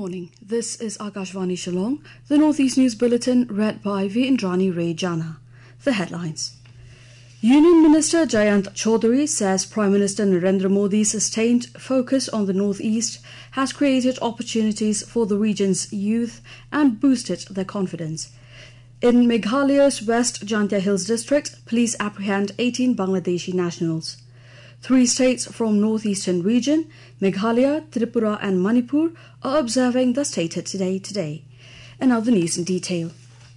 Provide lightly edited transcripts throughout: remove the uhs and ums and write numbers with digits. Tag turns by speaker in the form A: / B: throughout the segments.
A: morning. This is Akashvani Shillong, the Northeast News Bulletin read by V. Indrani Ray Jana. The headlines. Union Minister Jayant Chaudhary says Prime Minister Narendra Modi's sustained focus on the Northeast has created opportunities for the region's youth and boosted their confidence. In Meghalaya's West Jantia Hills district, police apprehend 18 Bangladeshi nationals. 3 states from northeastern region, Meghalaya, Tripura and Manipur, are observing the stated today. And now the news in detail.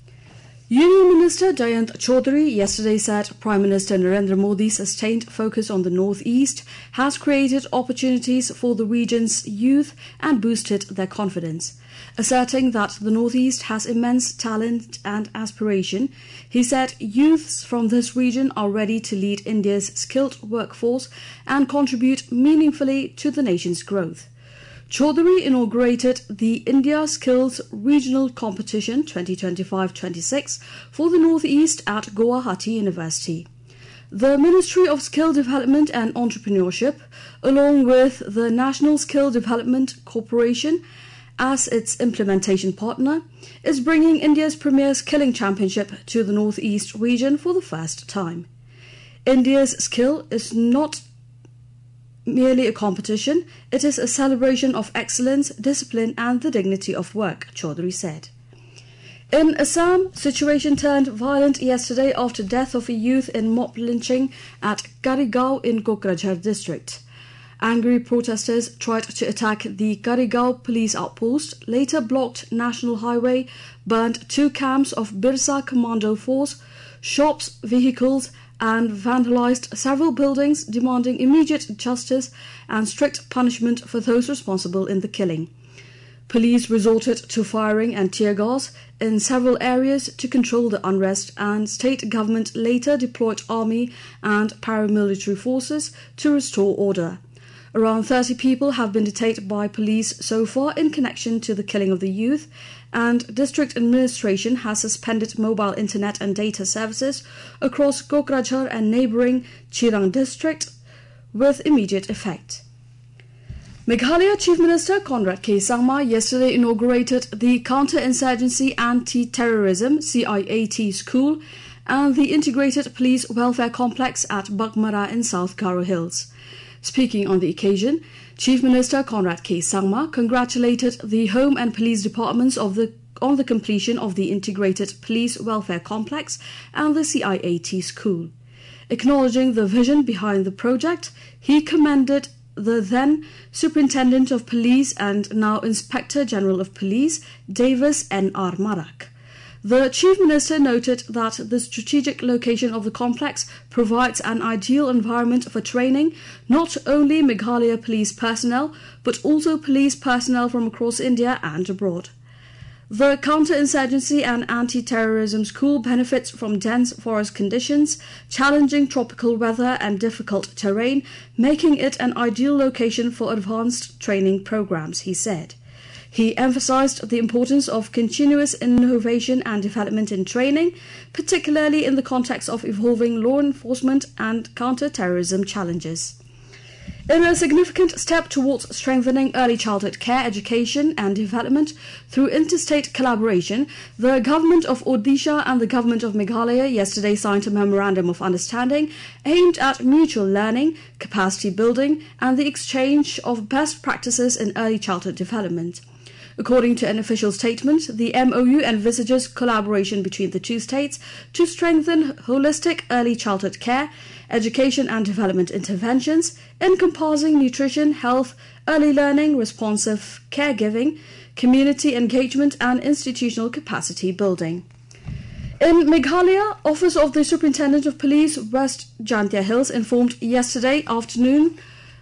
A: Union Minister Jayant Chaudhary yesterday said Prime Minister Narendra Modi's sustained focus on the Northeast has created opportunities for the region's youth and boosted their confidence. Asserting that the Northeast has immense talent and aspiration, he said youths from this region are ready to lead India's skilled workforce and contribute meaningfully to the nation's growth. Chaudhary inaugurated the India Skills Regional Competition 2025-26 for the Northeast at Guwahati University. The Ministry of Skill Development and Entrepreneurship, along with the National Skill Development Corporation as its implementation partner, is bringing India's premier skilling championship to the Northeast region for the first time. India's skill is not merely a competition, it is a celebration of excellence, discipline and the dignity of work, Chaudhary said. In Assam, situation turned violent yesterday after death of a youth in mob lynching at Karigaon in Kokrajhar district. Angry protesters tried to attack the Karigaon police outpost, later blocked National Highway, burned 2 camps of Birsa Commando Force, shops, vehicles and vandalized several buildings, demanding immediate justice and strict punishment for those responsible in the killing. Police resorted to firing and tear gas in several areas to control the unrest, and state government later deployed army and paramilitary forces to restore order. Around 30 people have been detained by police so far in connection to the killing of the youth, and district administration has suspended mobile internet and data services across Kokrajhar and neighbouring Chirang district with immediate effect. Meghalaya Chief Minister Conrad K. Sangma yesterday inaugurated the Counter-Insurgency Anti-Terrorism CIAT School and the Integrated Police Welfare Complex at Bakmara in South Garo Hills. Speaking on the occasion, Chief Minister Conrad K. Sangma congratulated the Home and Police Departments on the completion of the Integrated Police Welfare Complex and the CIAT School. Acknowledging the vision behind the project, he commended the then Superintendent of Police and now Inspector General of Police, Davis N.R. Marak. The Chief Minister noted that the strategic location of the complex provides an ideal environment for training not only Meghalaya police personnel but also police personnel from across India and abroad. The Counter-Insurgency and Anti-Terrorism School benefits from dense forest conditions, challenging tropical weather and difficult terrain, making it an ideal location for advanced training programs, he said. He emphasized the importance of continuous innovation and development in training, particularly in the context of evolving law enforcement and counter-terrorism challenges. In a significant step towards strengthening early childhood care, education and development through interstate collaboration, the Government of Odisha and the Government of Meghalaya yesterday signed a Memorandum of Understanding aimed at mutual learning, capacity building and the exchange of best practices in early childhood development. According to an official statement, the MOU envisages collaboration between the 2 states to strengthen holistic early childhood care, education and development interventions, encompassing nutrition, health, early learning, responsive caregiving, community engagement and institutional capacity building. In Meghalaya, Office of the Superintendent of Police West Jantia Hills informed yesterday afternoon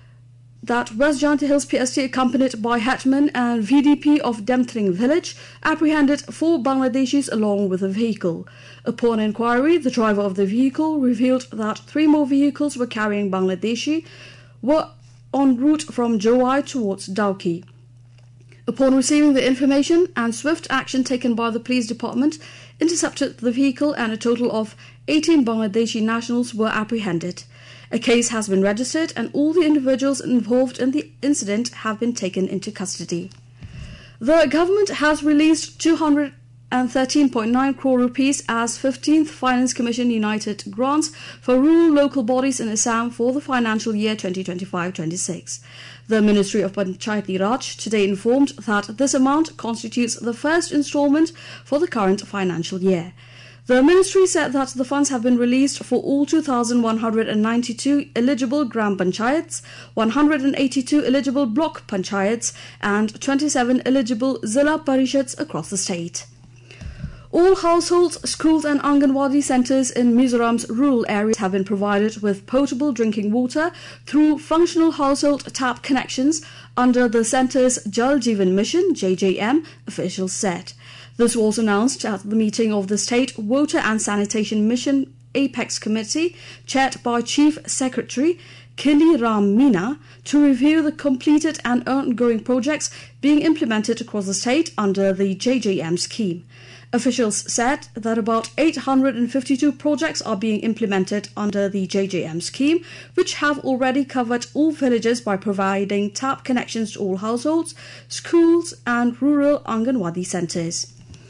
A: that West Jantia Hills PST, accompanied by Hetman and VDP of Demthring village, apprehended 4 Bangladeshis along with a vehicle. Upon inquiry, the driver of the vehicle revealed that 3 more vehicles were carrying Bangladeshi were en route from Jowai towards Dauki. Upon receiving the information and swift action taken by the police department, intercepted the vehicle and a total of 18 Bangladeshi nationals were apprehended. A case has been registered and all the individuals involved in the incident have been taken into custody. The government has released 213.9 crore rupees as 15th Finance Commission United grants for rural local bodies in Assam for the financial year 2025-26. The Ministry of Panchayati Raj today informed that this amount constitutes the first installment for the current financial year. The ministry said that the funds have been released for all 2,192 eligible Gram Panchayats, 182 eligible Block Panchayats and 27 eligible Zilla Parishads across the state. All households, schools and Anganwadi centres in Mizoram's rural areas have been provided with potable drinking water through functional household tap connections under the centre's Jal Jeevan Mission (JJM), officials said. This was announced at the meeting of the State Water and Sanitation Mission Apex Committee, chaired by Chief Secretary Kili Ram Meena, to review the completed and ongoing projects being implemented across the state under the JJM scheme. Officials said that about 852 projects are being implemented under the JJM scheme, which have already covered all villages by providing tap connections to all households, schools and rural Anganwadi centres.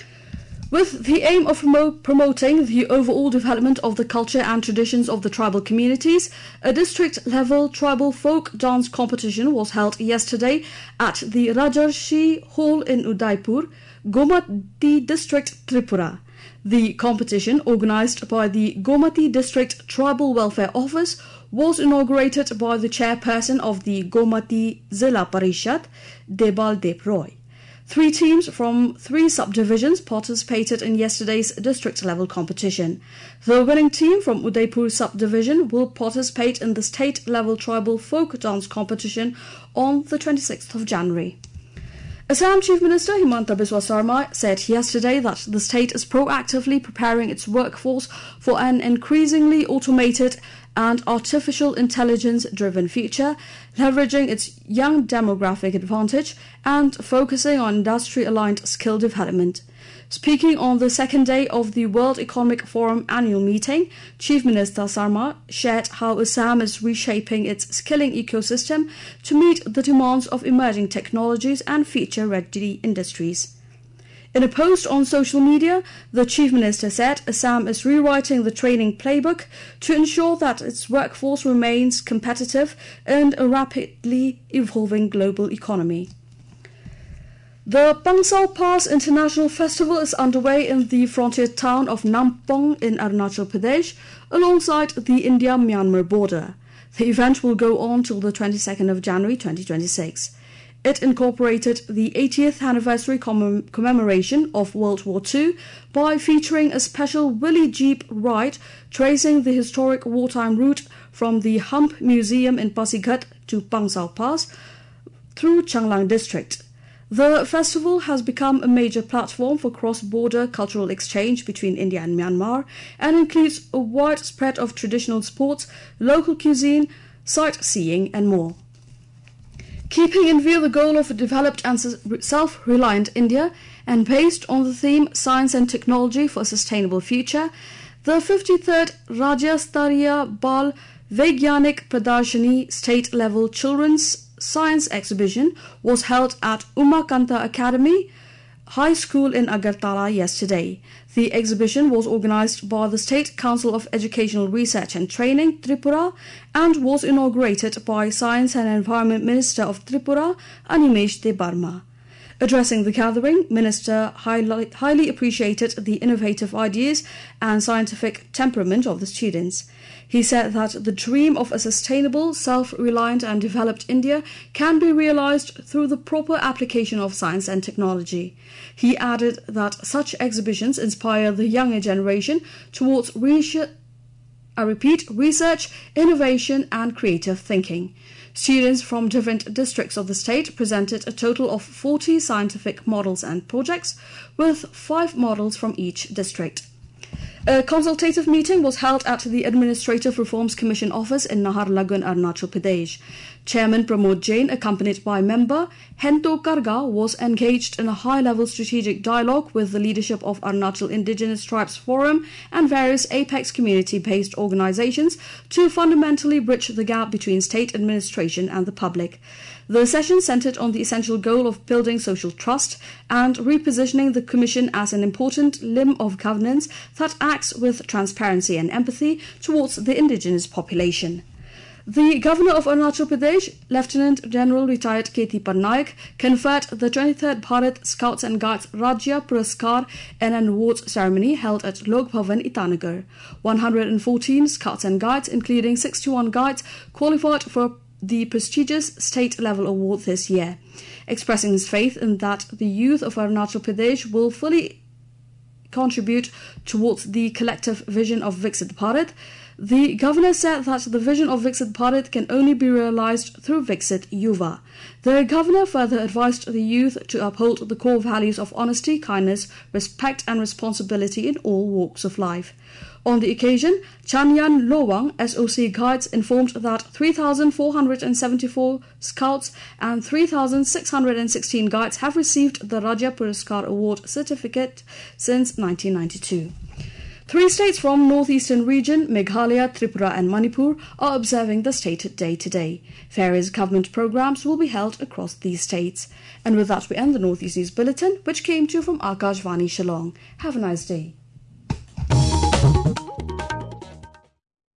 A: With the aim of promoting the overall development of the culture and traditions of the tribal communities, a district-level tribal folk dance competition was held yesterday at the Rajarshi Hall in Udaipur, Gomati District, Tripura. The competition, organised by the Gomati District Tribal Welfare Office, was inaugurated by the chairperson of the Gomati Zilla Parishad, Debal Deb Roy. 3 teams from 3 subdivisions participated in yesterday's district-level competition. The winning team from Udaipur subdivision will participate in the state-level tribal folk dance competition on the 26th of January. Assam Chief Minister Himanta Biswa Sarma said yesterday that the state is proactively preparing its workforce for an increasingly automated and artificial intelligence-driven future, leveraging its young demographic advantage and focusing on industry-aligned skill development. Speaking on the second day of the World Economic Forum annual meeting, Chief Minister Sarma shared how Assam is reshaping its skilling ecosystem to meet the demands of emerging technologies and future-ready industries. In a post on social media, the Chief Minister said Assam is rewriting the training playbook to ensure that its workforce remains competitive in a rapidly evolving global economy. The Pangsao Pass International Festival is underway in the frontier town of Nampong in Arunachal Pradesh, alongside the India-Myanmar border. The event will go on till the 22nd of January 2026. It incorporated the 80th anniversary commemoration of World War II by featuring a special Willy Jeep ride tracing the historic wartime route from the Hump Museum in Pasighat to Pangsao Pass through Changlang district. The festival has become a major platform for cross-border cultural exchange between India and Myanmar and includes a wide spread of traditional sports, local cuisine, sightseeing and more. Keeping in view the goal of a developed and self-reliant India and based on the theme Science and Technology for a Sustainable Future, the 53rd Rajya-Stariya Bal Vaigyanik Pradarshani state-level children's science exhibition was held at Umakanta Academy High School in Agartala yesterday. The exhibition was organised by the State Council of Educational Research and Training, Tripura, and was inaugurated by Science and Environment Minister of Tripura, Animesh Debarma. Addressing the gathering, Minister highly appreciated the innovative ideas and scientific temperament of the students. He said that the dream of a sustainable, self-reliant and developed India can be realized through the proper application of science and technology. He added that such exhibitions inspire the younger generation towards research, innovation and creative thinking. Students from different districts of the state presented a total of 40 scientific models and projects, with 5 models from each district. A consultative meeting was held at the Administrative Reforms Commission office in Naharlagun, Arunachal Pradesh. Chairman Pramod Jain, accompanied by member Hento Karga, was engaged in a high-level strategic dialogue with the leadership of Arunachal Indigenous Tribes Forum and various Apex community-based organizations to fundamentally bridge the gap between state administration and the public. The session centered on the essential goal of building social trust and repositioning the Commission as an important limb of governance that acts with transparency and empathy towards the indigenous population. The Governor of Arunachal Pradesh, Lieutenant General Retired K.T. Patnaik, conferred the 23rd Bharat Scouts and Guides Rajya Puraskar in an awards ceremony held at Lok Bhavan, Itanagar. 114 Scouts and Guides, including 61 guides, qualified for the prestigious state-level award this year. Expressing his faith in that the youth of Arunachal Pradesh will fully contribute towards the collective vision of Viksit Bharat, the Governor said that the vision of Viksit Bharat can only be realized through Viksit Yuva. The Governor further advised the youth to uphold the core values of honesty, kindness, respect and responsibility in all walks of life. On the occasion, Chanyan Lowang, SOC Guides, informed that 3,474 Scouts and 3,616 Guides have received the Rajya Puraskar Award certificate since 1992. 3 states from northeastern region, Meghalaya, Tripura and Manipur, are observing the State Day today. Various government programs will be held across these states. And with that, we end the Northeast News Bulletin, which came to you from Akashvani Shillong. Have a nice day.